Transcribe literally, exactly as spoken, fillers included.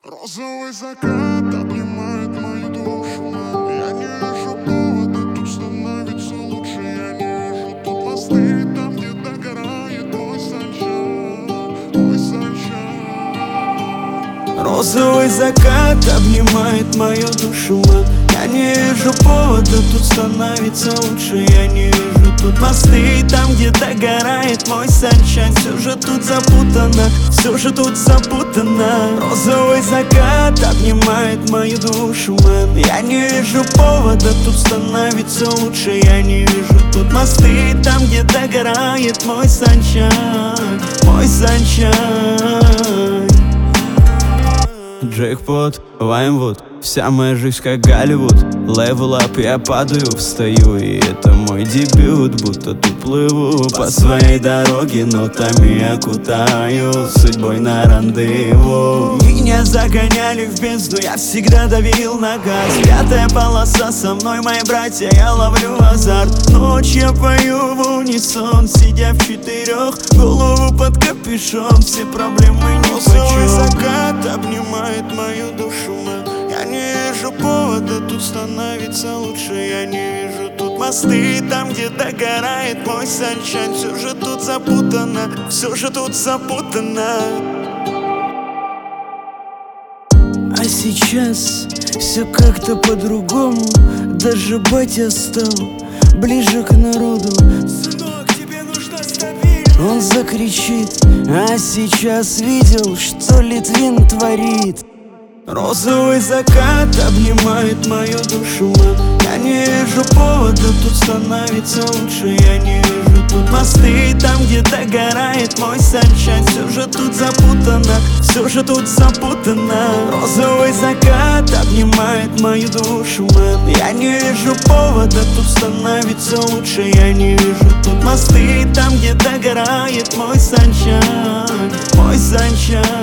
Розовый закат обнимает мою душу, мам. Я не вижу повода, тут становится лучше. Я не вижу тут мосты, там, где догорает мой санчан, мой санчан. Розовый закат обнимает мою душу, мам. Я не вижу повода, тут становится лучше. Я не вижу тут мосты, там, где догорает мой санчан. Все же тут запутано, все же тут запутано. Розовый закат обнимает мою душу, мэн. Я не вижу повода, тут становится лучше. Я не вижу тут мосты, там, где догорает мой санчан, мой санчан. Джекпот, Ваймвуд, вся моя жизнь как Голливуд. Левел ап, я падаю, встаю, и это мой дебют. Будто тут плыву по своей дороге, нотами окутаю судьбой на рандеву. Меня загоняли в бездну, я всегда давил на газ. Пятая полоса со мной, мои братья, я ловлю азарт. Ночь я пою в унисон, сидя в четырех, голову под капюшон, все проблемы ни по чем. Розовый закат обнимает мою душу, мэн. Я не вижу повода, тут становится лучше. Я не вижу тут мосты, там, где догорает мой санчан. Все же тут запутано, все же тут запутано. А сейчас все как-то по-другому. Даже батя стал ближе к народу. Сынок, тебе нужна стабильность. Он закричит, а сейчас видел, что Литвин творит. Розовый закат обнимает мою душу, мэн. Я не вижу повода, тут становится лучше. Я не вижу тут мосты, там, где догорает мой санчан. Все же тут запутано, все же тут запутано. Розовый закат обнимает мою душу, мэн. Я не вижу повода, тут становится лучше. Я не вижу тут мосты, там, где догорает мой санчан, мой санчан.